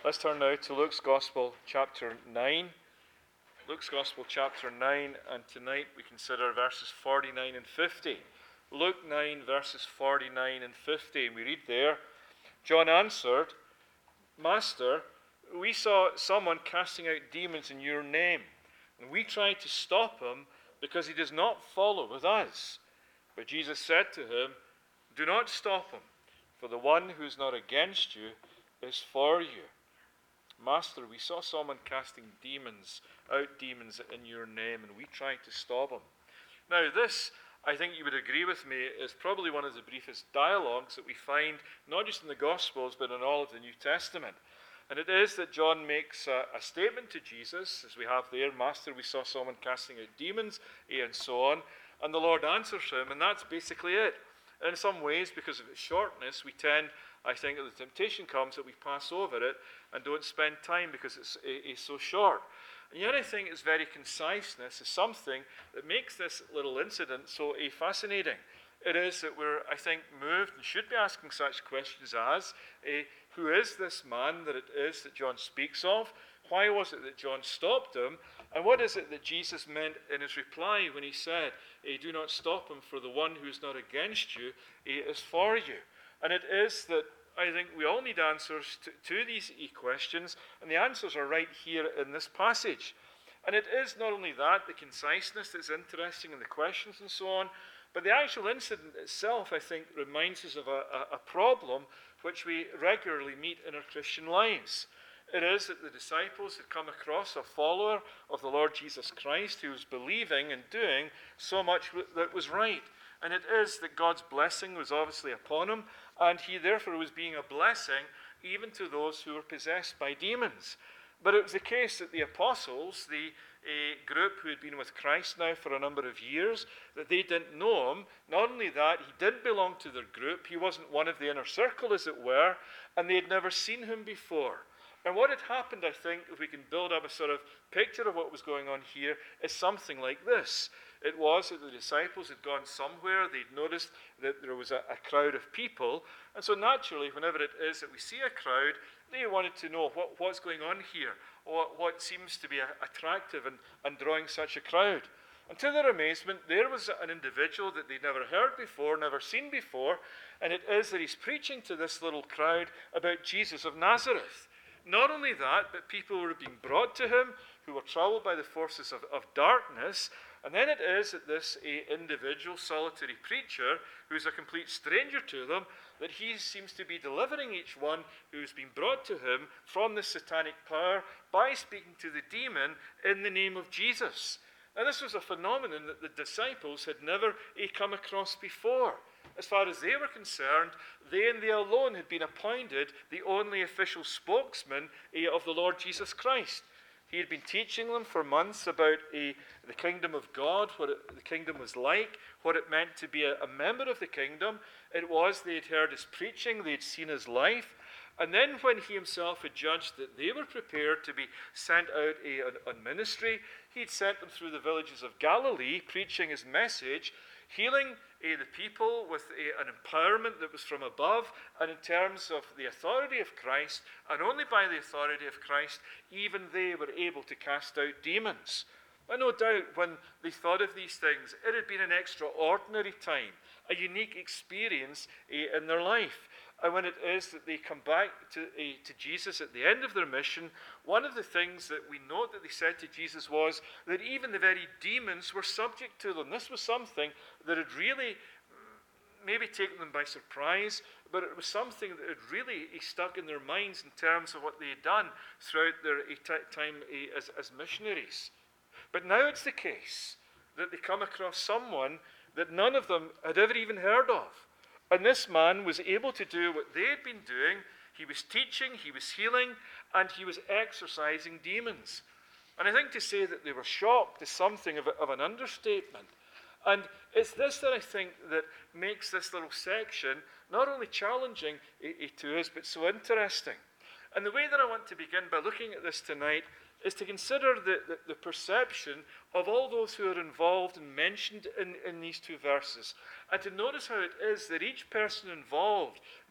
Let's turn now to Luke's Gospel, chapter 9. Luke's Gospel, chapter 9, and tonight we consider verses 49 and 50. Luke 9, verses 49 and 50. And we read there, John answered, Master, we saw someone casting out demons in your name, and we tried to stop him because he does not follow with us. But Jesus said to him, Do not stop him, for the one who is not against you is for you. Master, we saw someone casting out demons in your name, and we tried to stop him. Now this, I think you would agree with me, is probably one of the briefest dialogues that we find, not just in the Gospels, but in all of the New Testament. And it is that John makes a statement to Jesus, as we have there, Master, we saw someone casting out demons, and so on. And the Lord answers him, and that's basically it. In some ways, because of its shortness, we tend, I think, that the temptation comes that we pass over it and don't spend time because it's so short. And yet I think its very conciseness is something that makes this little incident so fascinating. It is that we're, I think, moved and should be asking such questions as, who is this man that it is that John speaks of? Why was it that John stopped him? And what is it that Jesus meant in his reply when he said, do not stop him, for the one who is not against you is for you? And it is that I think we all need answers to these questions, and the answers are right here in this passage. And it is not only that, the conciseness that's interesting, and the questions and so on, but the actual incident itself, I think, reminds us of a problem which we regularly meet in our Christian lives. It is that the disciples had come across a follower of the Lord Jesus Christ who was believing and doing so much that was right. And it is that God's blessing was obviously upon him, and he therefore was being a blessing even to those who were possessed by demons. But it was the case that the apostles, the group who had been with Christ now for a number of years, that they didn't know him. Not only that, he didn't belong to their group. He wasn't one of the inner circle, as it were, and they had never seen him before. And what had happened, I think, if we can build up a sort of picture of what was going on here, is something like this. It was that the disciples had gone somewhere. They'd noticed that there was a crowd of people. And so naturally, whenever it is that we see a crowd, they wanted to know what's going on here, or what seems to be attractive and drawing such a crowd. And to their amazement, there was an individual that they'd never heard before, never seen before, and it is that he's preaching to this little crowd about Jesus of Nazareth. Not only that, but people were being brought to him who were troubled by the forces of darkness. And then it is that this individual, solitary preacher, who is a complete stranger to them, that he seems to be delivering each one who's been brought to him from the satanic power by speaking to the demon in the name of Jesus. Now this was a phenomenon that the disciples had never come across before. As far as they were concerned, they and they alone had been appointed the only official spokesman of the Lord Jesus Christ. He had been teaching them for months about the kingdom of God, what the kingdom was like, what it meant to be a member of the kingdom. It was they had heard his preaching, they had seen his life. And then when he himself had judged that they were prepared to be sent out on ministry, he'd sent them through the villages of Galilee, preaching his message, healing the people with an empowerment that was from above, and in terms of the authority of Christ, and only by the authority of Christ, even they were able to cast out demons. And no doubt when they thought of these things, it had been an extraordinary time, a unique experience in their life. And when it is that they come back to Jesus at the end of their mission, one of the things that we note that they said to Jesus was that even the very demons were subject to them. This was something that had really maybe taken them by surprise, but it was something that had really stuck in their minds in terms of what they had done throughout their time as missionaries. But now it's the case that they come across someone that none of them had ever even heard of. And this man was able to do what they had been doing. He was teaching, he was healing, and he was exorcising demons. And I think to say that they were shocked is something of an understatement. And it's this that I think that makes this little section not only challenging to us, but so interesting. And the way that I want to begin by looking at this tonight is to consider the perception of all those who are involved and mentioned in these two verses, and to notice how it is that each person involved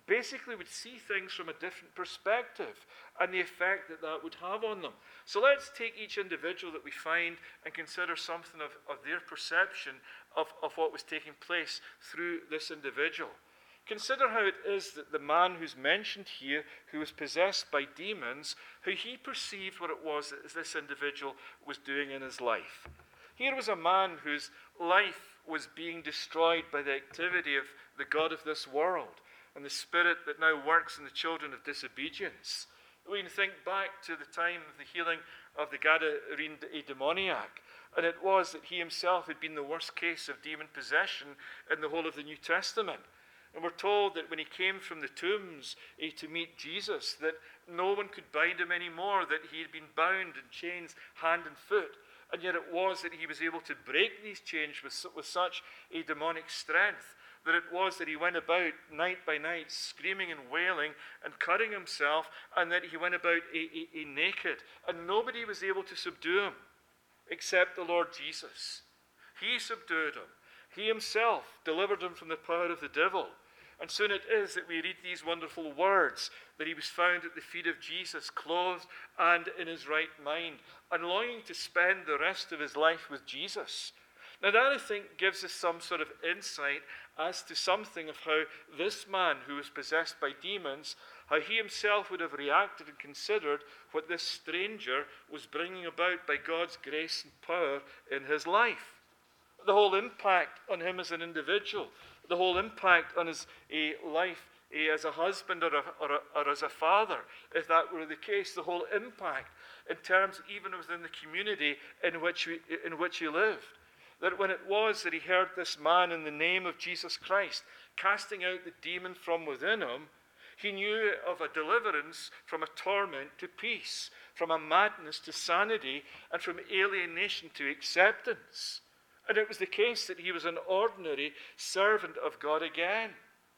basically would see things from a different perspective and the effect that that would have on them. So let's take each individual that we find and consider something of their perception of what was taking place through this individual. Consider how it is that the man who's mentioned here, who was possessed by demons, how he perceived what it was that this individual was doing in his life. Here was a man whose life was being destroyed by the activity of the god of this world and the spirit that now works in the children of disobedience. We can think back to the time of the healing of the Gadarene demoniac, and it was that he himself had been the worst case of demon possession in the whole of the New Testament. And we're told that when he came from the tombs to meet Jesus, that no one could bind him anymore, that he had been bound in chains hand and foot. And yet it was that he was able to break these chains with such a demonic strength, that it was that he went about night by night screaming and wailing and cutting himself, and that he went about naked, and nobody was able to subdue him except the Lord Jesus. He subdued him. He himself delivered him from the power of the devil. And soon it is that we read these wonderful words, that he was found at the feet of Jesus, clothed and in his right mind, and longing to spend the rest of his life with Jesus. Now that, I think, gives us some sort of insight as to something of how this man who was possessed by demons, how he himself would have reacted and considered what this stranger was bringing about by God's grace and power in his life. The whole impact on him as an individual, the whole impact on his life as a husband or as a father, if that were the case, the whole impact in terms even within the community in which he lived. That when it was that he heard this man in the name of Jesus Christ casting out the demon from within him, he knew of a deliverance from a torment to peace, from a madness to sanity, and from alienation to acceptance. And it was the case that he was an ordinary servant of God again.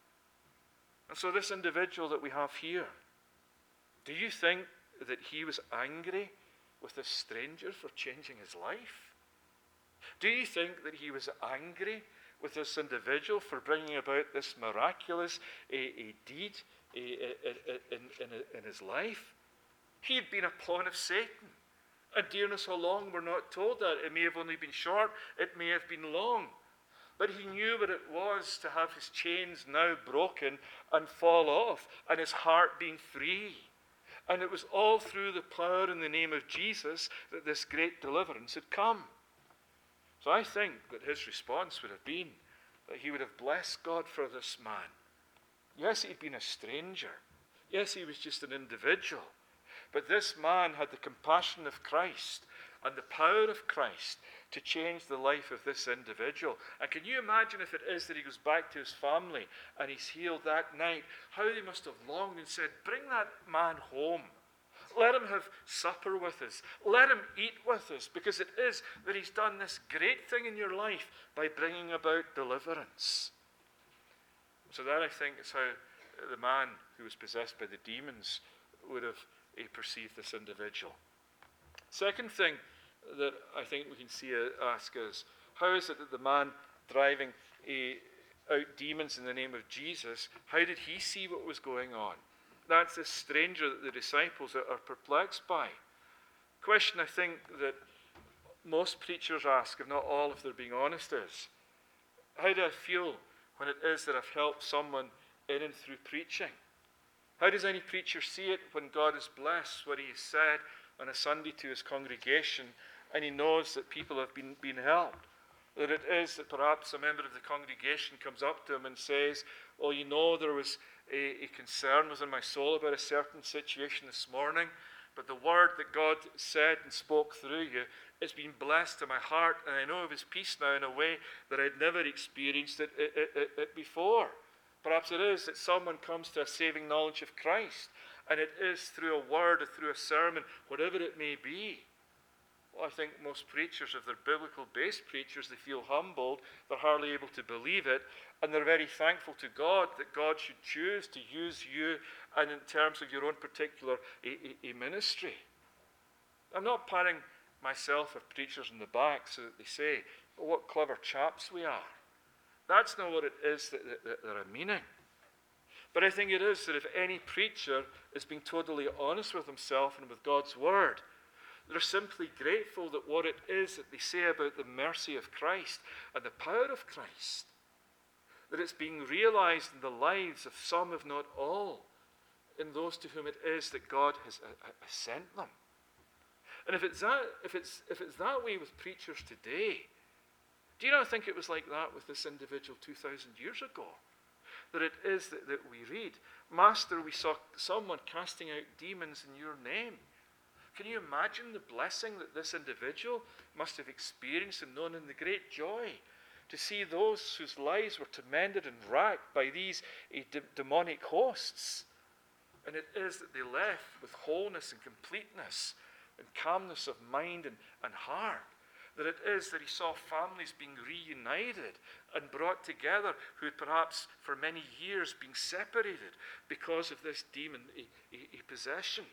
And so this individual that we have here, do you think that he was angry with this stranger for changing his life? Do you think that he was angry with this individual for bringing about this miraculous deed in his life? He had been a pawn of Satan. And dear knows how long, we're not told that. It may have only been short, it may have been long. But he knew what it was to have his chains now broken and fall off, and his heart being free. And it was all through the power in the name of Jesus that this great deliverance had come. So I think that his response would have been that he would have blessed God for this man. Yes, he'd been a stranger. Yes, he was just an individual. But this man had the compassion of Christ and the power of Christ to change the life of this individual. And can you imagine if it is that he goes back to his family and he's healed that night, how they must have longed and said, bring that man home. Let him have supper with us. Let him eat with us, because it is that he's done this great thing in your life by bringing about deliverance. So that, I think, is how the man who was possessed by the demons would have perceived this individual. Second thing that I think we can ask is, how is it that the man driving out demons in the name of Jesus, how did he see what was going on? That's this stranger that the disciples are perplexed by. Question I think that most preachers ask, if not all, if they're being honest, is, how do I feel when it is that I've helped someone in and through preaching? How does any preacher see it when God has blessed what he has said on a Sunday to his congregation, and he knows that people have been helped? That it is that perhaps a member of the congregation comes up to him and says, oh, you know, there was a concern within my soul about a certain situation this morning, but the word that God said and spoke through you has been blessed to my heart, and I know of his peace now in a way that I'd never experienced it before. Perhaps it is that someone comes to a saving knowledge of Christ, and it is through a word or through a sermon, whatever it may be. Well, I think most preachers, if they're biblical-based preachers, they feel humbled, they're hardly able to believe it, and they're very thankful to God that God should choose to use you and in terms of your own particular ministry. I'm not patting myself or preachers on the back so that they say, oh, what clever chaps we are. That's not what it is that I'm meaning. But I think it is that if any preacher is being totally honest with himself and with God's word, they're simply grateful that what it is that they say about the mercy of Christ and the power of Christ, that it's being realized in the lives of some, if not all, in those to whom it is that God has sent them. And if it's that way with preachers today, do you not think it was like that with this individual 2,000 years ago? That it is that we read, Master, we saw someone casting out demons in your name. Can you imagine the blessing that this individual must have experienced and known, in the great joy to see those whose lives were tormented and racked by these demonic hosts? And it is that they left with wholeness and completeness and calmness of mind and heart. That it is that he saw families being reunited and brought together who had perhaps for many years been separated because of this demon possession.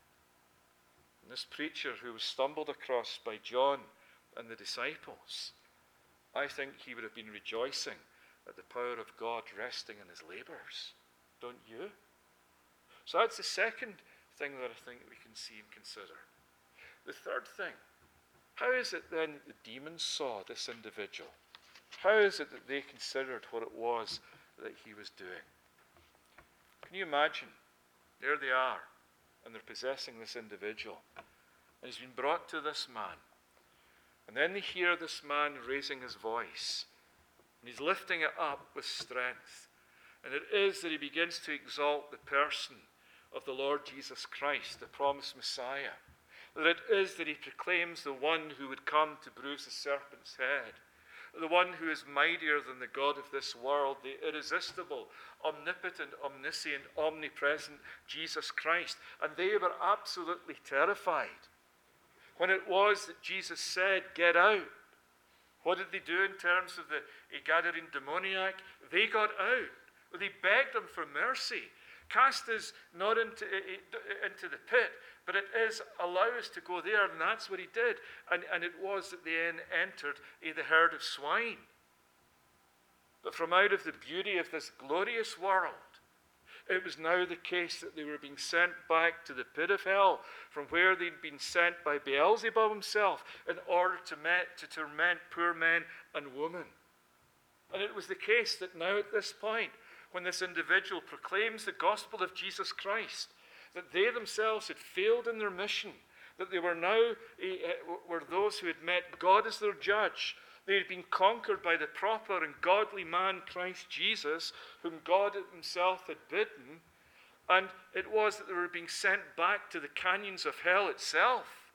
And this preacher who was stumbled across by John and the disciples, I think he would have been rejoicing at the power of God resting in his labors. Don't you? So that's the second thing that I think we can see and consider. The third thing, how is it then that the demons saw this individual? How is it that they considered what it was that he was doing? Can you imagine? There they are, and they're possessing this individual. And he's been brought to this man. And then they hear this man raising his voice. And he's lifting it up with strength. And it is that he begins to exalt the person of the Lord Jesus Christ, the promised Messiah. That it is that he proclaims the one who would come to bruise the serpent's head, the one who is mightier than the God of this world, the irresistible, omnipotent, omniscient, omnipresent Jesus Christ. And they were absolutely terrified. When it was that Jesus said, "Get out," what did they do in terms of the Gadarene demoniac? They got out. They begged him for mercy. Cast us not into the pit, but it is, allow us to go there. And that's what he did. And it was that they then entered the herd of swine. But from out of the beauty of this glorious world, it was now the case that they were being sent back to the pit of hell, from where they'd been sent by Beelzebub himself in order to torment poor men and women. And it was the case that now at this point, when this individual proclaims the gospel of Jesus Christ, that they themselves had failed in their mission, that they were now were those who had met God as their judge. They had been conquered by the proper and godly man Christ Jesus, whom God himself had bidden, and it was that they were being sent back to the canyons of hell itself.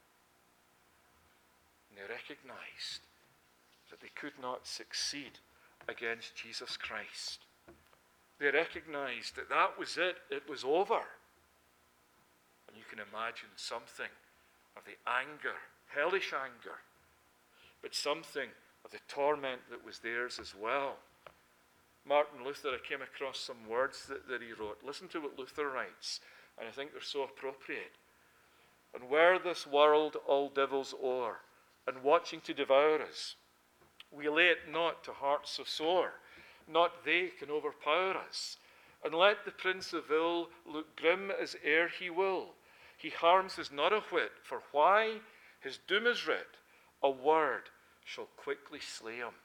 And they recognized that they could not succeed against Jesus Christ. They recognized that that was it. It was over. And you can imagine something of the anger, hellish anger, but something of the torment that was theirs as well. Martin Luther, I came across some words that he wrote. Listen to what Luther writes, and I think they're so appropriate. "And were this world all devils o'er, and watching to devour us, we lay it not to hearts so sore, not they can overpower us. And let the Prince of Ill look grim as e'er he will, he harms us not a whit, for why? His doom is writ, a word shall quickly slay him."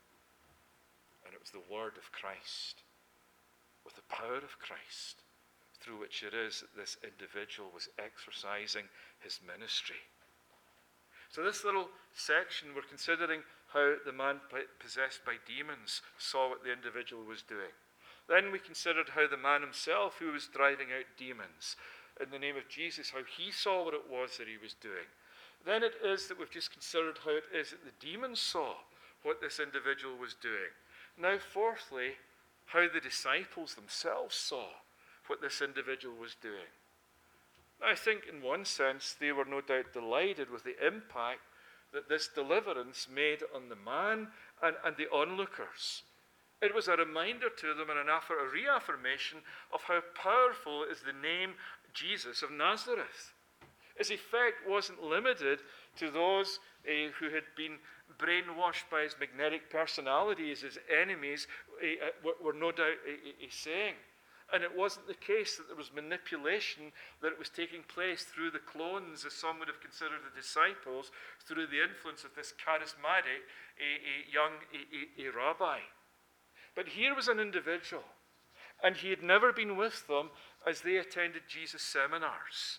And it was the word of Christ, with the power of Christ, through which it is that this individual was exercising his ministry. So this little section, we're considering how the man possessed by demons saw what the individual was doing. Then we considered how the man himself, who was driving out demons in the name of Jesus, how he saw what it was that he was doing. Then it is that we've just considered how it is that the demons saw what this individual was doing. Now, fourthly, how the disciples themselves saw what this individual was doing. Now, I think in one sense they were no doubt delighted with the impact that this deliverance made on the man and the onlookers. It was a reminder to them and a reaffirmation of how powerful is the name Jesus of Nazareth. His effect wasn't limited to those who had been brainwashed by his magnetic personality, as his enemies were no doubt saying. And it wasn't the case that there was manipulation, that it was taking place through the clones, as some would have considered the disciples, through the influence of this charismatic young rabbi. But here was an individual, and he had never been with them as they attended Jesus' seminars.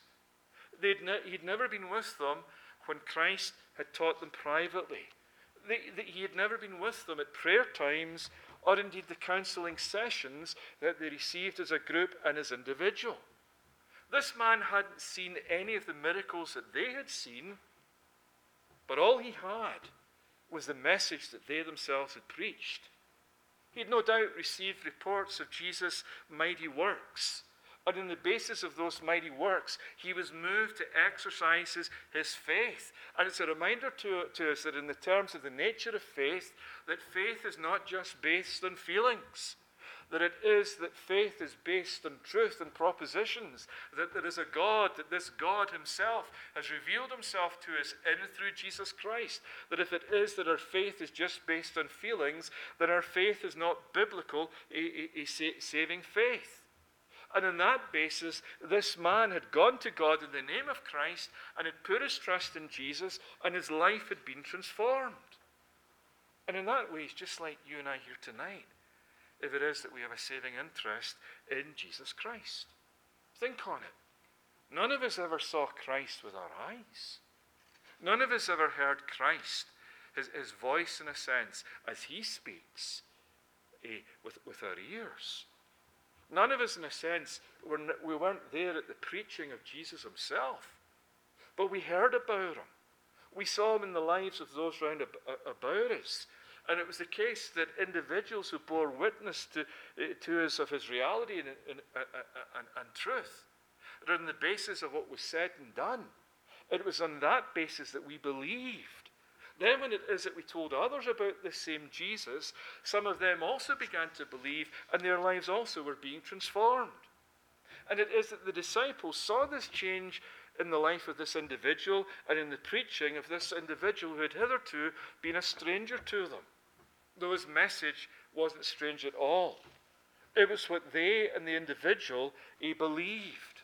He'd never been with them when Christ had taught them privately. He had never been with them at prayer times, or indeed the counseling sessions that they received as a group and as individual. This man hadn't seen any of the miracles that they had seen, but all he had was the message that they themselves had preached. He had no doubt received reports of Jesus' mighty works, and on the basis of those mighty works, he was moved to exercise his faith. And it's a reminder to us that in the terms of the nature of faith, that faith is not just based on feelings, that faith is based on truth and propositions, that there is a God, that this God himself has revealed himself to us in and through Jesus Christ. That if it is that our faith is just based on feelings, then our faith is not biblical, a saving faith. And on that basis, this man had gone to God in the name of Christ and had put his trust in Jesus, and his life had been transformed. And in that way, it's just like you and I here tonight, if it is that we have a saving interest in Jesus Christ. Think on it. None of us ever saw Christ with our eyes. None of us ever heard Christ, his voice in a sense, as he speaks, with our ears. None of us, in a sense, we weren't there at the preaching of Jesus himself, but we heard about him. We saw him in the lives of those round about us. And it was the case that individuals who bore witness to us of his reality and truth, that on the basis of what was said and done, it was on that basis that we believed. Then when it is that we told others about this same Jesus, some of them also began to believe, and their lives also were being transformed. And it is that the disciples saw this change in the life of this individual and in the preaching of this individual who had hitherto been a stranger to them. Though his message wasn't strange at all. It was what they and the individual believed.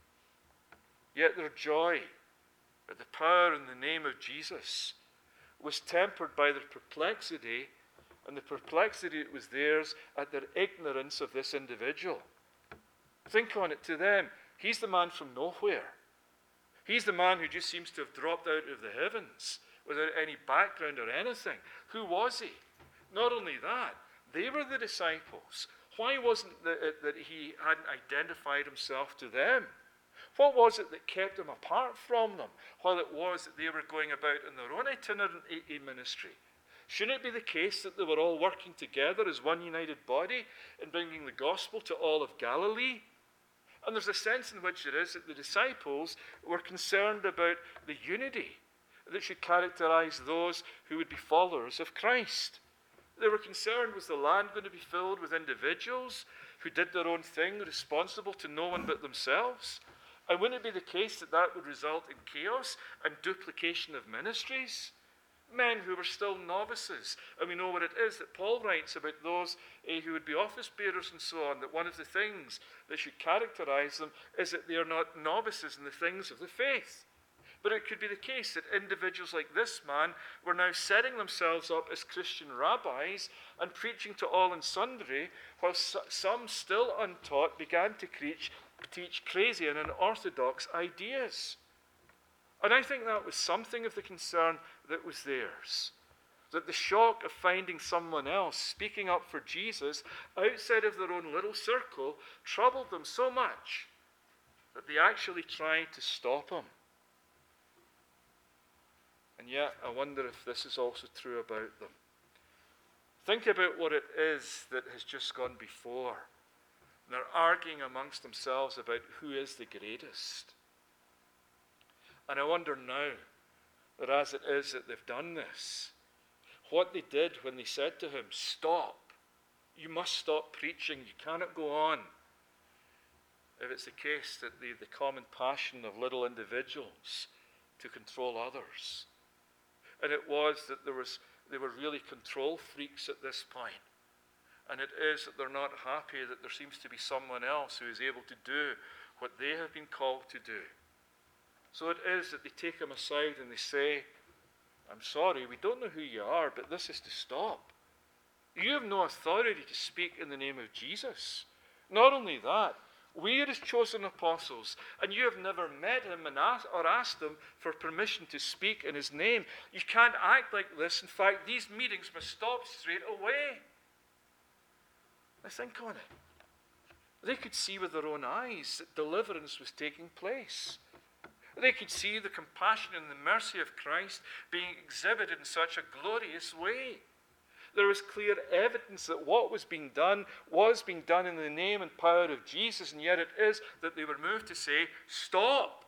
Yet their joy at the power and the name of Jesus was tempered by their perplexity, and the perplexity that was theirs at their ignorance of this individual. Think on it. To them, he's the man from nowhere. He's the man who just seems to have dropped out of the heavens without any background or anything. Who was he? Not only that, they were the disciples. Why wasn't it that he hadn't identified himself to them? What was it that kept him apart from them while it was that they were going about in their own itinerant ministry? Shouldn't it be the case that they were all working together as one united body in bringing the gospel to all of Galilee? And there's a sense in which it is that the disciples were concerned about the unity that should characterize those who would be followers of Christ. They were concerned, was the land going to be filled with individuals who did their own thing, responsible to no one but themselves? And wouldn't it be the case that that would result in chaos and duplication of ministries? Men who were still novices. And we know what it is that Paul writes about those who would be office bearers and so on, that one of the things that should characterize them is that they are not novices in the things of the faith. But it could be the case that individuals like this man were now setting themselves up as Christian rabbis and preaching to all and sundry, while some still untaught began to teach crazy and unorthodox ideas. And I think that was something of the concern that was theirs. That the shock of finding someone else speaking up for Jesus outside of their own little circle troubled them so much that they actually tried to stop him. And yet, I wonder if this is also true about them. Think about what it is that has just gone before. And they're arguing amongst themselves about who is the greatest. And I wonder now that as it is that they've done this, what they did when they said to him, "Stop. You must stop preaching. You cannot go on." If it's the case that the common passion of little individuals to control others. And it was that they were really control freaks at this point. And it is that they're not happy that there seems to be someone else who is able to do what they have been called to do. So it is that they take him aside and they say, I'm sorry, we don't know who you are, but this is to stop. You have no authority to speak in the name of Jesus. Not only that, we are his chosen apostles, and you have never met him or asked him for permission to speak in his name. You can't act like this. In fact, these meetings must stop straight away. Now think on it. They could see with their own eyes that deliverance was taking place. They could see the compassion and the mercy of Christ being exhibited in such a glorious way. There was clear evidence that what was being done in the name and power of Jesus, and yet it is that they were moved to say, stop.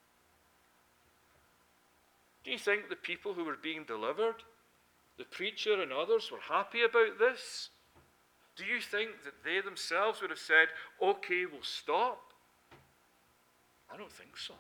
Do you think the people who were being delivered, the preacher and others, were happy about this? Do you think that they themselves would have said, okay, we'll stop? I don't think so.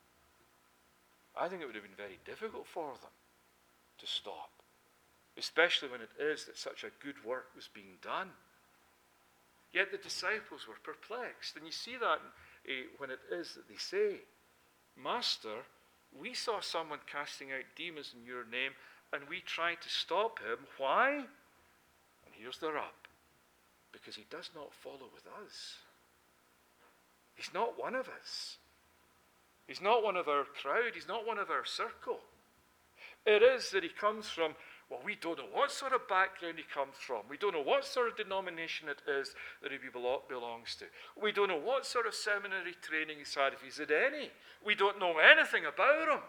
I think it would have been very difficult for them to stop, especially when it is that such a good work was being done. Yet the disciples were perplexed, and you see that when it is that they say, Master, we saw someone casting out demons in your name, and we tried to stop him. Why? And here's the rub. Because he does not follow with us. He's not one of us. He's not one of our crowd. He's not one of our circle. It is that he comes from, well, we don't know what sort of background he comes from. We don't know what sort of denomination it is that he belongs to. We don't know what sort of seminary training he's had, if he's had any. We don't know anything about him.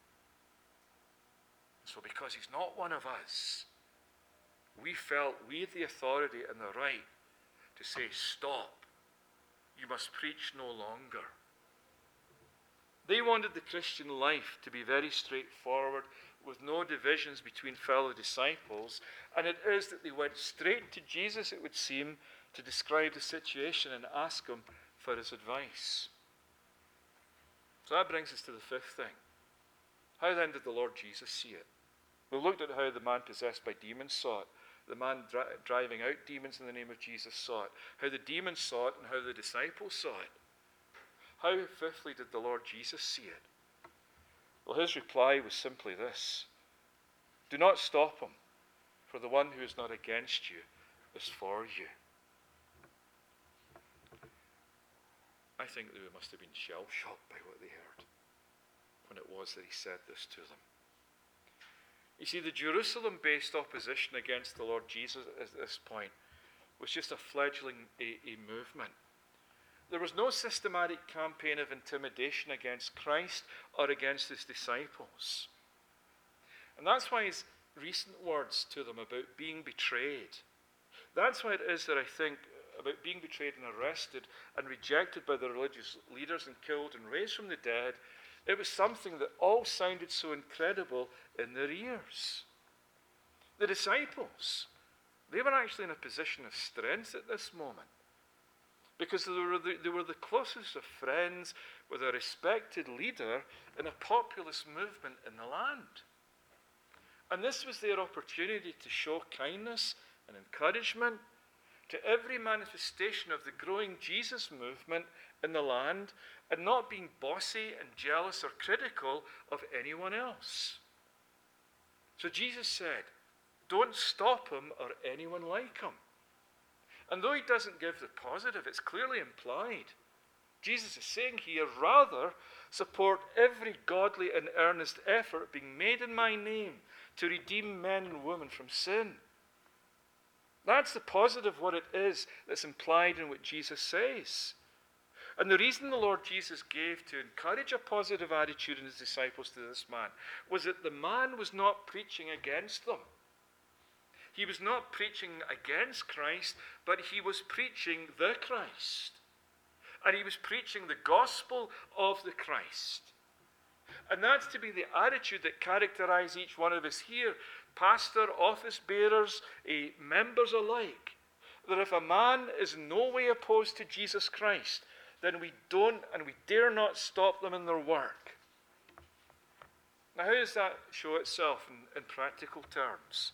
So because he's not one of us, we felt we had the authority and the right to say, stop. You must preach no longer. They wanted the Christian life to be very straightforward, with no divisions between fellow disciples. And it is that they went straight to Jesus, it would seem, to describe the situation and ask him for his advice. So that brings us to the fifth thing. How then did the Lord Jesus see it? We looked at how the man possessed by demons saw it. The man driving out demons in the name of Jesus saw it. How the demons saw it and how the disciples saw it. How, fifthly, did the Lord Jesus see it? Well, his reply was simply this. Do not stop him, for the one who is not against you is for you. I think they must have been shell-shocked by what they heard when it was that he said this to them. You see, the Jerusalem-based opposition against the Lord Jesus at this point was just a fledgling a movement. There was no systematic campaign of intimidation against Christ or against his disciples. And that's why his recent words to them about being betrayed, that's why it is that I think about being betrayed and arrested and rejected by the religious leaders and killed and raised from the dead, it was something that all sounded so incredible in their ears. The disciples, they were actually in a position of strength at this moment, because they were the closest of friends with a respected leader in a populist movement in the land. And this was their opportunity to show kindness and encouragement to every manifestation of the growing Jesus movement in the land, and not being bossy and jealous or critical of anyone else. So Jesus said, don't stop him or anyone like him. And though he doesn't give the positive, it's clearly implied. Jesus is saying here, rather, support every godly and earnest effort being made in my name to redeem men and women from sin. That's the positive, what it is that's implied in what Jesus says. And the reason the Lord Jesus gave to encourage a positive attitude in his disciples to this man was that the man was not preaching against them. He was not preaching against Christ, but he was preaching the Christ. And he was preaching the gospel of the Christ. And that's to be the attitude that characterizes each one of us here, pastor, office bearers, members alike. That if a man is in no way opposed to Jesus Christ, then we don't and we dare not stop them in their work. Now, how does that show itself in practical terms?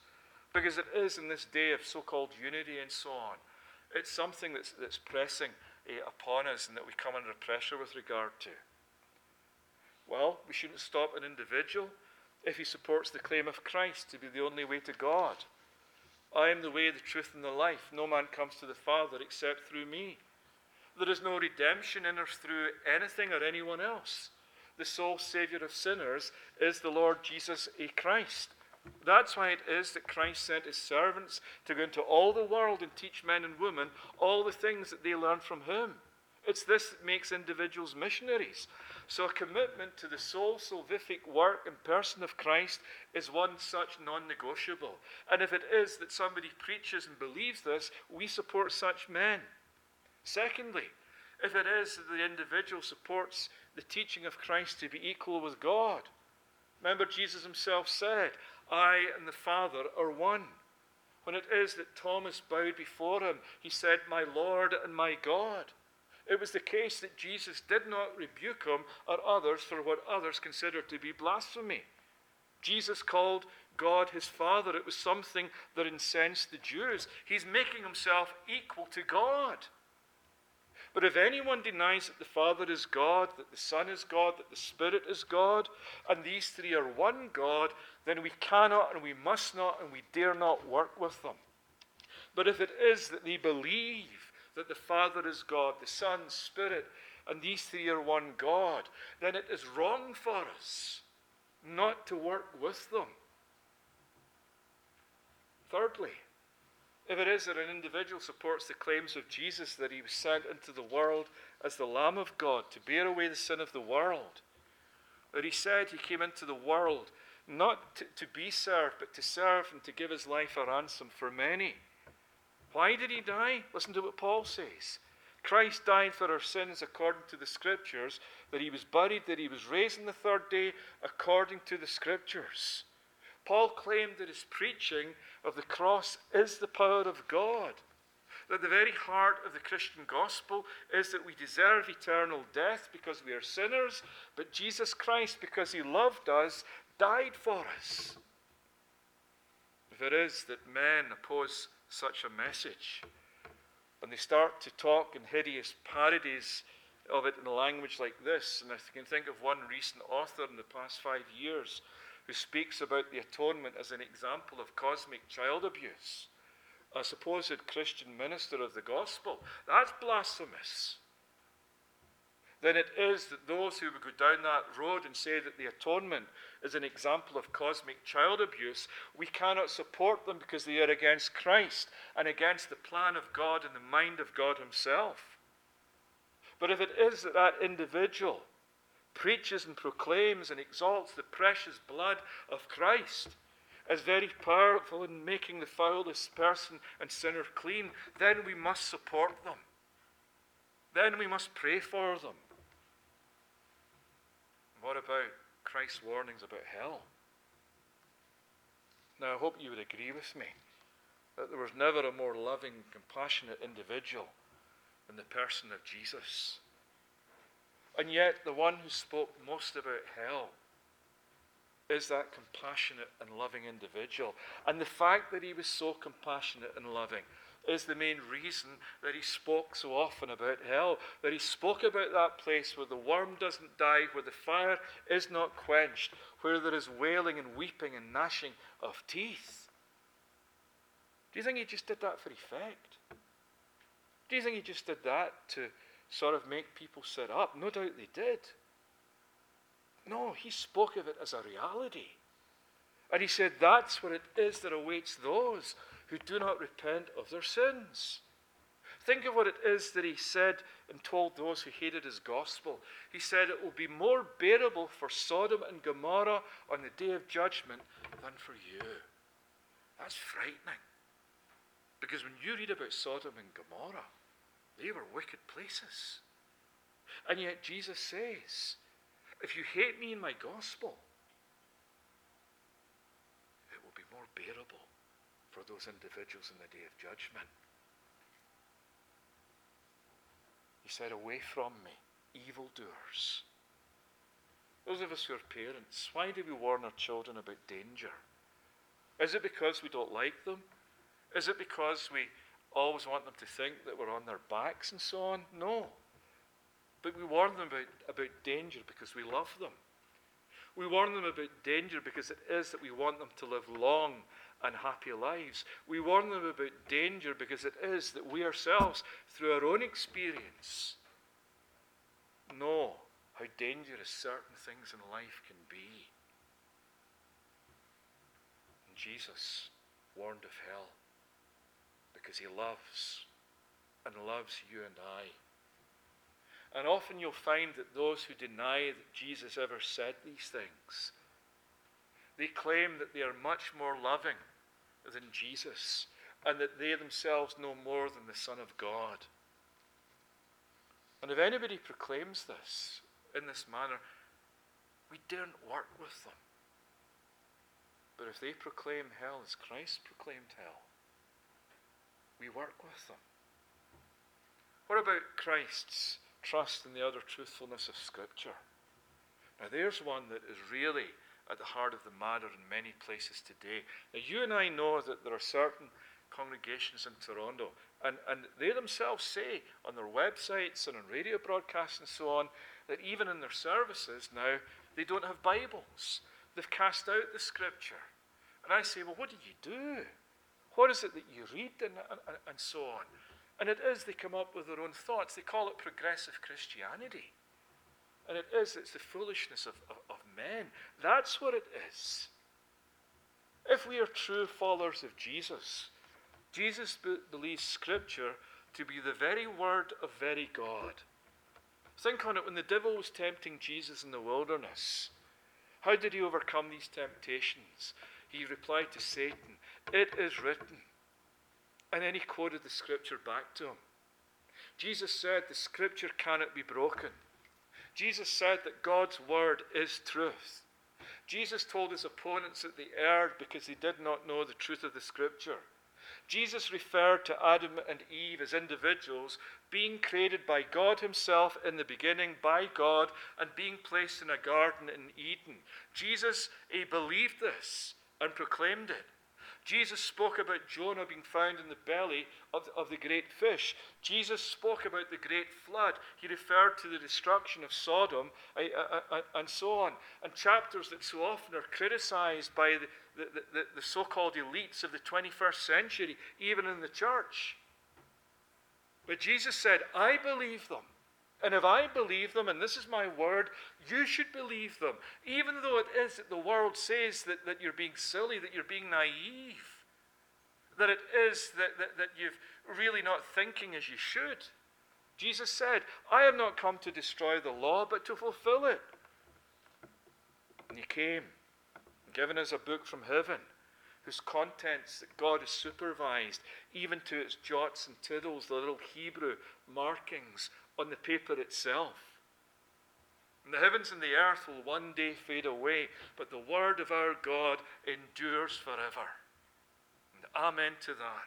Because it is in this day of so-called unity and so on. It's something that's pressing upon us and that we come under pressure with regard to. Well, we shouldn't stop an individual if he supports the claim of Christ to be the only way to God. I am the way, the truth, and the life. No man comes to the Father except through me. There is no redemption in or through anything or anyone else. The sole Saviour of sinners is the Lord Jesus Christ. That's why it is that Christ sent his servants to go into all the world and teach men and women all the things that they learned from him. It's this that makes individuals missionaries. So a commitment to the sole salvific work and person of Christ is one such non-negotiable. And if it is that somebody preaches and believes this, we support such men. Secondly, if it is that the individual supports the teaching of Christ to be equal with God. Remember, Jesus himself said, I and the Father are one. When it is that Thomas bowed before him, he said, my Lord and my God. It was the case that Jesus did not rebuke him or others for what others considered to be blasphemy. Jesus called God his Father. It was something that incensed the Jews. He's making himself equal to God. But if anyone denies that the Father is God, that the Son is God, that the Spirit is God, and these three are one God, then we cannot and we must not and we dare not work with them. But if it is that they believe that the Father is God, the Son, Spirit, and these three are one God, then it is wrong for us not to work with them. Thirdly, if it is that an individual supports the claims of Jesus that he was sent into the world as the Lamb of God to bear away the sin of the world, that he said he came into the world not to be served, but to serve and to give his life a ransom for many. Why did he die? Listen to what Paul says. Christ died for our sins according to the Scriptures, that he was buried, that he was raised on the third day according to the Scriptures. Paul claimed that his preaching of the cross is the power of God, that the very heart of the Christian gospel is that we deserve eternal death because we are sinners, but Jesus Christ, because he loved us, died for us. If it is that men oppose such a message, and they start to talk in hideous parodies of it in a language like this, and I can think of one recent author in the past 5 years who speaks about the atonement as an example of cosmic child abuse, a supposed Christian minister of the gospel, that's blasphemous. Then it is that those who would go down that road and say that the atonement is an example of cosmic child abuse, we cannot support them because they are against Christ and against the plan of God and the mind of God himself. But if it is that that individual preaches and proclaims and exalts the precious blood of Christ as very powerful in making the foulest person and sinner clean, then we must support them. Then we must pray for them. What about Christ's warnings about hell? Now, I hope you would agree with me that there was never a more loving, compassionate individual than the person of Jesus. And yet, the one who spoke most about hell is that compassionate and loving individual. And the fact that he was so compassionate and loving is the main reason that he spoke so often about hell, that he spoke about that place where the worm doesn't die, where the fire is not quenched, where there is wailing and weeping and gnashing of teeth. Do you think he just did that for effect? Do you think he just did that to sort of make people sit up? No doubt they did. No, he spoke of it as a reality. And he said that's what it is that awaits those who do not repent of their sins. Think of what it is that he said and told those who hated his gospel. He said it will be more bearable for Sodom and Gomorrah on the day of judgment than for you. That's frightening. Because when you read about Sodom and Gomorrah, they were wicked places. And yet Jesus says, if you hate me in my gospel, it will be more bearable for those individuals in the day of judgment. He said, away from me, evildoers. Those of us who are parents, why do we warn our children about danger? Is it because we don't like them? Is it because we always want them to think that we're on their backs and so on? No. But we warn them about danger because we love them. We warn them about danger because it is that we want them to live long and happy lives. We warn them about danger because it is that we ourselves, through our own experience, know how dangerous certain things in life can be. And Jesus warned of hell because he loves you and I. And often you'll find that those who deny that Jesus ever said these things, they claim that they are much more loving than Jesus and that they themselves know more than the Son of God. And if anybody proclaims this in this manner, we daren't work with them. But if they proclaim hell as Christ proclaimed hell, we work with them. What about Christ's trust in the utter truthfulness of Scripture? Now there's one that is really at the heart of the matter in many places today. Now you and I know that there are certain congregations in Toronto, and they themselves say on their websites and on radio broadcasts and so on, that even in their services now, they don't have Bibles. They've cast out the Scripture. And I say, well, what do you do? What is it that you read and so on? And it is they come up with their own thoughts. They call it progressive Christianity. And it's the foolishness of men. That's what it is. If we are true followers of Jesus, Jesus believes Scripture to be the very word of very God. Think on it, when the devil was tempting Jesus in the wilderness, how did he overcome these temptations? He replied to Satan, "It is written." And then he quoted the Scripture back to him. Jesus said the Scripture cannot be broken. Jesus said that God's word is truth. Jesus told his opponents that they erred because they did not know the truth of the Scripture. Jesus referred to Adam and Eve as individuals being created by God himself in the beginning, by God, and being placed in a garden in Eden. Jesus, he believed this and proclaimed it. Jesus spoke about Jonah being found in the belly of the great fish. Jesus spoke about the great flood. He referred to the destruction of Sodom and so on. And chapters that so often are criticized by the so-called elites of the 21st century, even in the church. But Jesus said, I believe them. And if I believe them, and this is my word, you should believe them. Even though it is that the world says that you're being silly, that you're being naive, that it is that you're really not thinking as you should. Jesus said, I have not come to destroy the law, but to fulfill it. And he came, given us a book from heaven, whose contents that God has supervised, even to its jots and tittles, the little Hebrew markings on the paper itself. And the heavens and the earth will one day fade away, but the word of our God endures forever. And amen to that.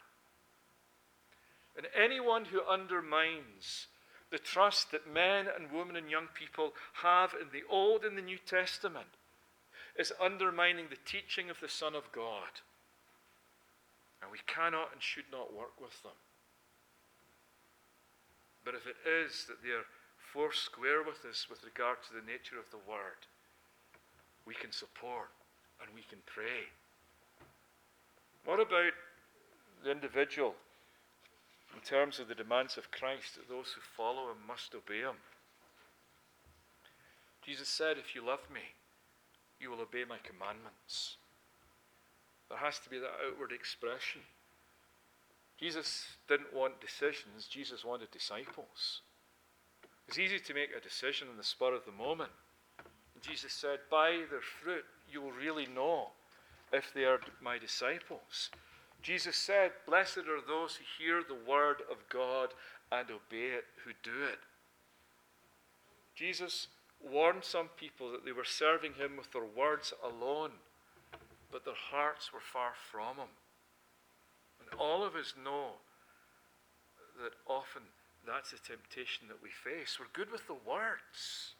And anyone who undermines the trust that men and women and young people have in the Old and the New Testament is undermining the teaching of the Son of God. And we cannot and should not work with them. But if it is that they are four square with us with regard to the nature of the Word, we can support and we can pray. What about the individual in terms of the demands of Christ, that those who follow him must obey him? Jesus said, if you love me, you will obey my commandments. There has to be that outward expression. Jesus didn't want decisions, Jesus wanted disciples. It's easy to make a decision on the spur of the moment. And Jesus said, by their fruit you will really know if they are my disciples. Jesus said, blessed are those who hear the word of God and obey it, who do it. Jesus warned some people that they were serving him with their words alone, but their hearts were far from him. And all of us know that often that's the temptation that we face. We're good with the words.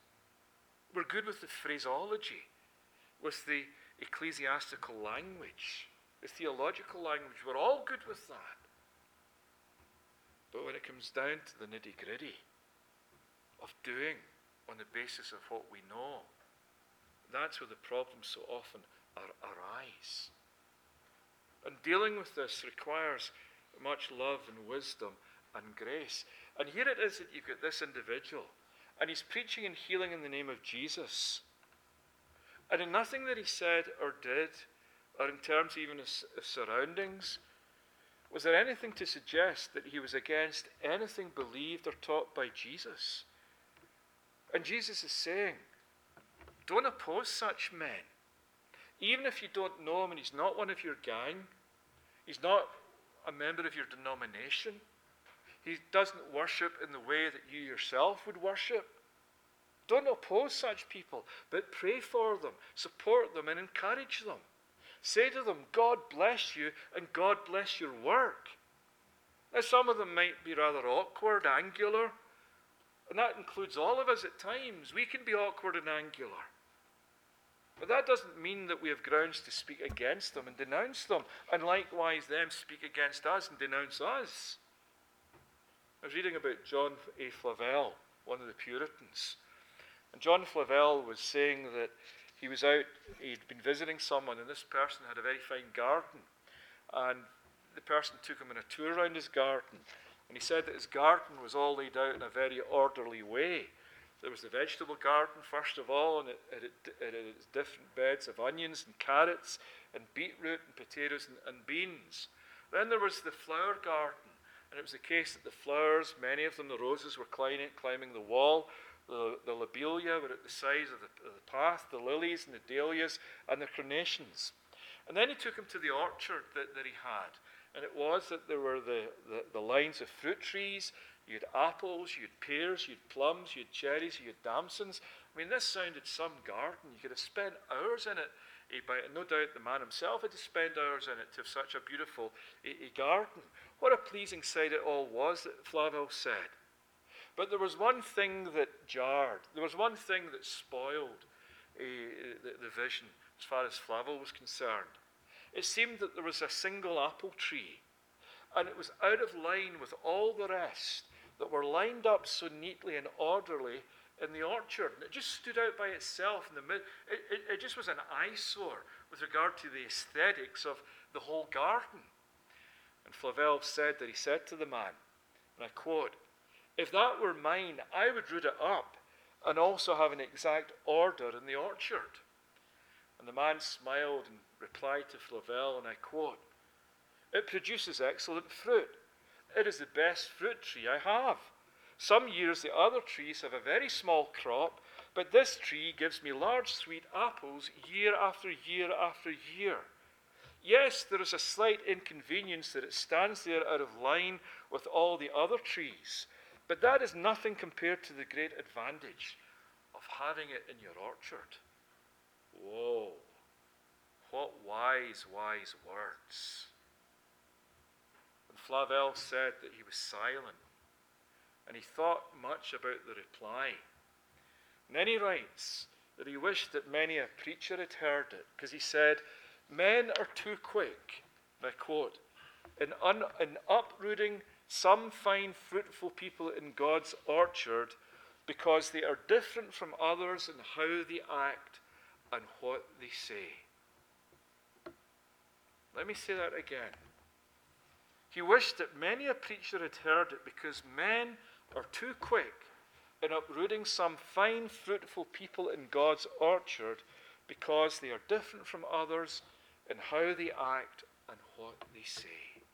We're good with the phraseology, with the ecclesiastical language. the theological language. We're all good with that. But when it comes down to the nitty-gritty of doing on the basis of what we know, that's where the problems so often arise. And dealing with this requires much love and wisdom and grace. And here it is that you've got this individual, and he's preaching and healing in the name of Jesus. And in nothing that he said or did, or in terms even of surroundings, was there anything to suggest that he was against anything believed or taught by Jesus? And Jesus is saying, don't oppose such men. Even if you don't know him and he's not one of your gang, he's not a member of your denomination, he doesn't worship in the way that you yourself would worship. Don't oppose such people, but pray for them, support them, and encourage them. Say to them, God bless you, and God bless your work. Now, some of them might be rather awkward, angular, and that includes all of us at times. We can be awkward and angular. But that doesn't mean that we have grounds to speak against them and denounce them, and likewise them speak against us and denounce us. I was reading about John A. Flavel, one of the Puritans. And John Flavel was saying that he was out, he'd been visiting someone, and this person had a very fine garden. And the person took him on a tour around his garden. And he said that his garden was all laid out in a very orderly way. There was the vegetable garden, first of all, and it had different beds of onions and carrots and beetroot and potatoes and beans. Then there was the flower garden, and it was the case that the flowers, many of them, the roses, were climbing the wall. The lobelia were at the sides of the path, the lilies and the dahlias and the carnations. And then he took him to the orchard that he had. And it was that there were the lines of fruit trees. You had apples, you had pears, you had plums, you had cherries, you had damsons. I mean, this sounded some garden. You could have spent hours in it. No doubt the man himself had to spend hours in it to have such a beautiful garden. What a pleasing sight it all was, that Flavel said. But there was one thing that jarred. There was one thing that spoiled the vision as far as Flavel was concerned. It seemed that there was a single apple tree, and it was out of line with all the rest that were lined up so neatly and orderly in the orchard. And it just stood out by itself in the mid. It just was an eyesore with regard to the aesthetics of the whole garden. And Flavel said that he said to the man, and I quote, "If that were mine, I would root it up and also have an exact order in the orchard." And the man smiled and replied to Flavel, and I quote, "It produces excellent fruit. It is the best fruit tree I have. Some years the other trees have a very small crop, but this tree gives me large sweet apples year after year after year. Yes, there is a slight inconvenience that it stands there out of line with all the other trees, but that is nothing compared to the great advantage of having it in your orchard." Whoa, what wise, wise words. And Flavel said that he was silent, and he thought much about the reply. And then he writes that he wished that many a preacher had heard it, because he said, "Men are too quick," and I quote, in uprooting some fine, fruitful people in God's orchard because they are different from others in how they act and what they say. Let me say that again. He wished that many a preacher had heard it, because men are too quick in uprooting some fine, fruitful people in God's orchard because they are different from others in how they act and what they say.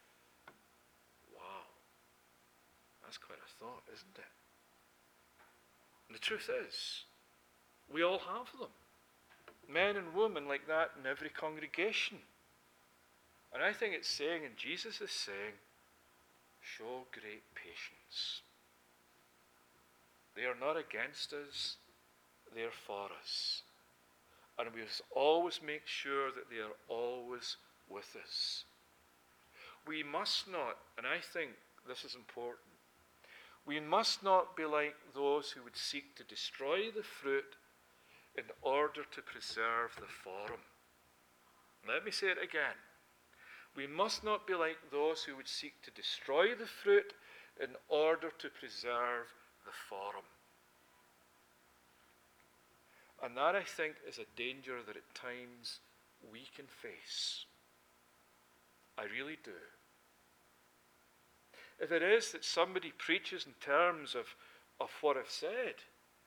Wow. That's quite a thought, isn't it? And the truth is, we all have them. Men and women like that in every congregation. And I think it's saying, and Jesus is saying, show great patience. They are not against us, they are for us. And we must always make sure that they are always with us. We must not, and I think this is important, we must not be like those who would seek to destroy the fruit in order to preserve the forum. Let me say it again. We must not be like those who would seek to destroy the fruit in order to preserve the forum. And that, I think, is a danger that at times we can face. I really do. If it is that somebody preaches in terms of what I've said,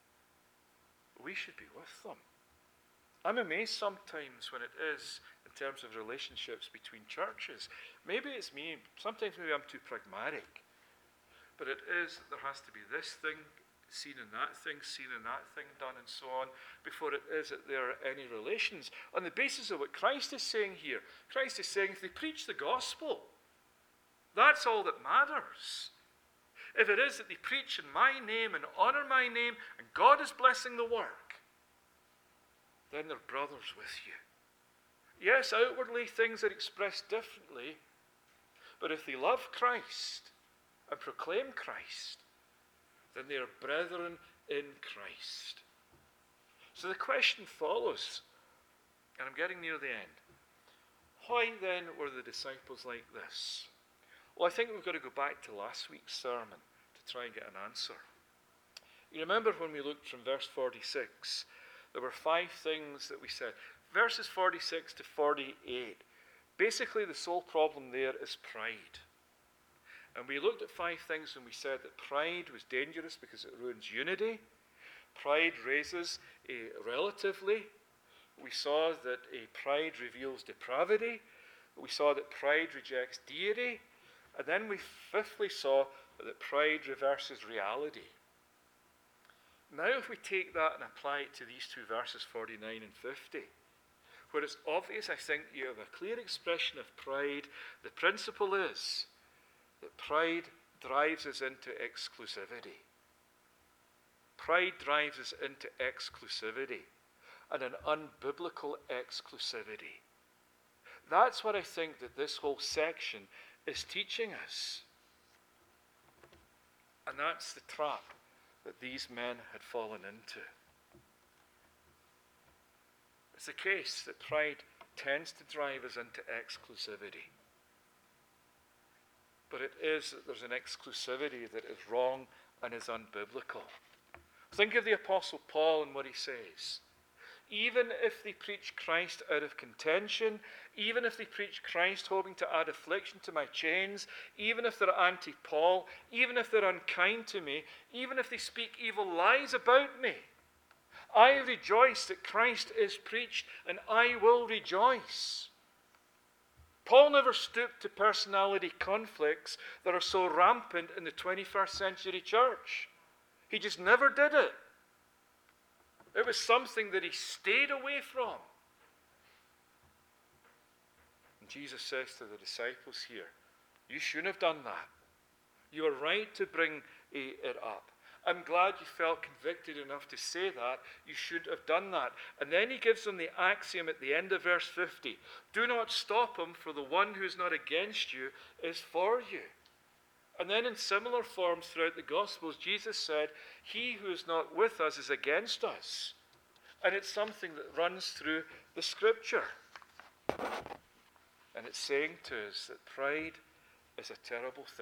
we should be with them. I'm amazed sometimes when it is in terms of relationships between churches. Maybe it's me, sometimes maybe I'm too pragmatic. But it is that there has to be this thing seen in that thing done, and so on, before it is that there are any relations. On the basis of what Christ is saying here, Christ is saying if they preach the gospel, that's all that matters. If it is that they preach in my name and honor my name, and God is blessing the work, then they're brothers with you. Yes, outwardly things are expressed differently, but if they love Christ and proclaim Christ, then they are brethren in Christ. So the question follows, and I'm getting near the end. Why then were the disciples like this? Well, I think we've got to go back to last week's sermon to try and get an answer. You remember when we looked from verse 46, there were 5 things that we said. Verses 46 to 48, basically the sole problem there is pride. And we looked at 5 things and we said that pride was dangerous because it ruins unity. Pride raises relatively. We saw that pride reveals depravity. We saw that pride rejects deity. And then we fifthly saw that pride reverses reality. Now if we take that and apply it to these 2 verses, 49 and 50, where it's obvious, I think, you have a clear expression of pride, the principle is that pride drives us into exclusivity. Pride drives us into exclusivity, and an unbiblical exclusivity. That's what I think that this whole section is teaching us. And that's the trap that these men had fallen into. It's the case that pride tends to drive us into exclusivity. But it is that there's an exclusivity that is wrong and is unbiblical. Think of the Apostle Paul and what he says. Even if they preach Christ out of contention, even if they preach Christ hoping to add affliction to my chains, even if they're anti-Paul, even if they're unkind to me, even if they speak evil lies about me, I rejoice that Christ is preached, and I will rejoice. Paul never stooped to personality conflicts that are so rampant in the 21st century church. He just never did it. It was something that he stayed away from. And Jesus says to the disciples here, you shouldn't have done that. You were right to bring it up. I'm glad you felt convicted enough to say that. You should have done that. And then he gives them the axiom at the end of verse 50. Do not stop him, for the one who is not against you is for you. And then in similar forms throughout the Gospels, Jesus said, he who is not with us is against us. And it's something that runs through the Scripture. And it's saying to us that pride is a terrible thing.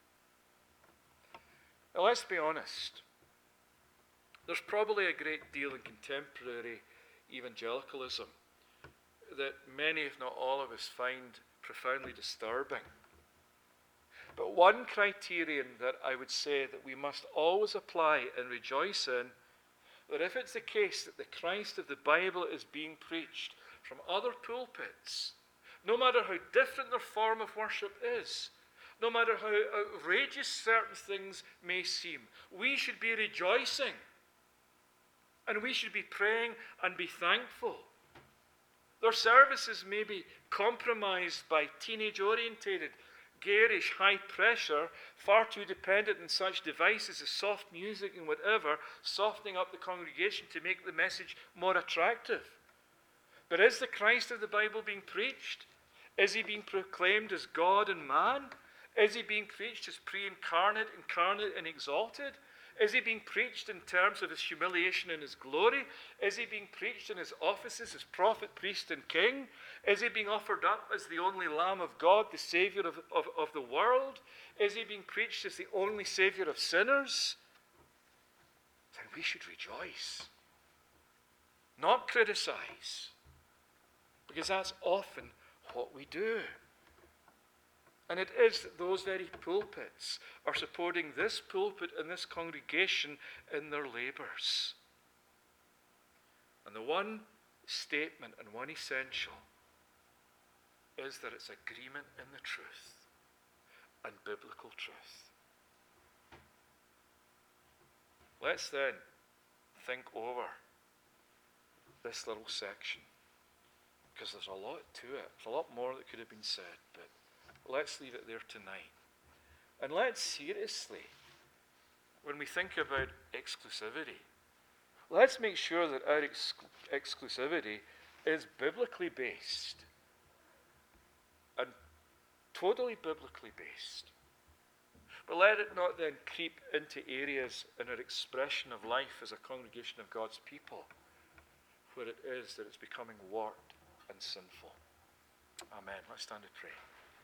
Now let's be honest. There's probably a great deal in contemporary evangelicalism that many, if not all of us, find profoundly disturbing. But one criterion that I would say that we must always apply and rejoice in, that if it's the case that the Christ of the Bible is being preached from other pulpits, no matter how different their form of worship is, no matter how outrageous certain things may seem, we should be rejoicing. And we should be praying and be thankful. Their services may be compromised by teenage-orientated, garish, high pressure, far too dependent on such devices as soft music and whatever, softening up the congregation to make the message more attractive. But is the Christ of the Bible being preached? Is he being proclaimed as God and man? Is he being preached as pre-incarnate, incarnate, and exalted? Is he being preached in terms of his humiliation and his glory? Is he being preached in his offices as prophet, priest, and king? Is he being offered up as the only Lamb of God, the Savior of the world? Is he being preached as the only Savior of sinners? Then we should rejoice, not criticize, because that's often what we do. And it is that those very pulpits are supporting this pulpit and this congregation in their labours. And the one statement and one essential is that it's agreement in the truth and biblical truth. Let's then think over this little section, because there's a lot to it. There's a lot more that could have been said, but let's leave it there tonight. And let's seriously, when we think about exclusivity, let's make sure that our exclusivity is biblically based and totally biblically based. But let it not then creep into areas in our expression of life as a congregation of God's people where it is that it's becoming warped and sinful. Amen. Let's stand and pray.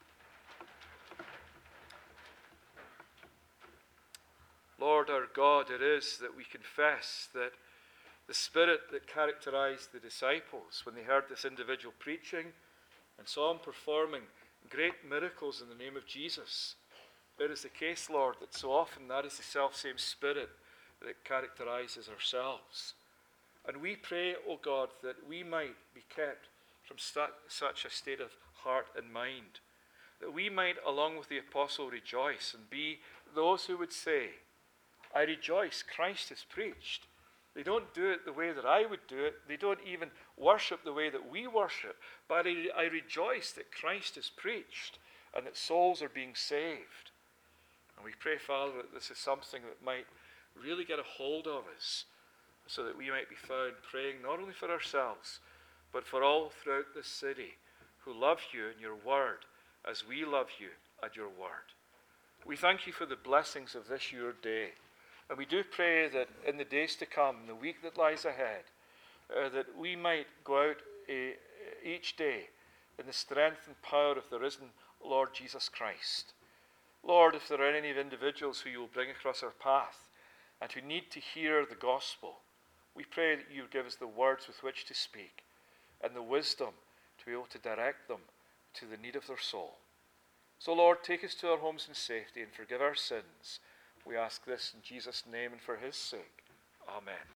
Lord our God, it is that we confess that the spirit that characterized the disciples when they heard this individual preaching and saw him performing great miracles in the name of Jesus, it is the case, Lord, that so often that is the self-same spirit that characterizes ourselves. And we pray, O God, that we might be kept from such a state of heart and mind, that we might, along with the apostle, rejoice and be those who would say, I rejoice, Christ is preached. They don't do it the way that I would do it. They don't even worship the way that we worship. But I rejoice that Christ is preached and that souls are being saved. And we pray, Father, that this is something that might really get a hold of us so that we might be found praying not only for ourselves, but for all throughout this city who love you and your word as we love you and your word. We thank you for the blessings of this your day. And we do pray that in the days to come, the week that lies ahead, that we might go out each day in the strength and power of the risen Lord Jesus Christ. Lord, if there are any individuals who you will bring across our path and who need to hear the gospel, we pray that you give us the words with which to speak and the wisdom to be able to direct them to the need of their soul. So, Lord, take us to our homes in safety and forgive our sins. We ask this in Jesus' name and for his sake. Amen.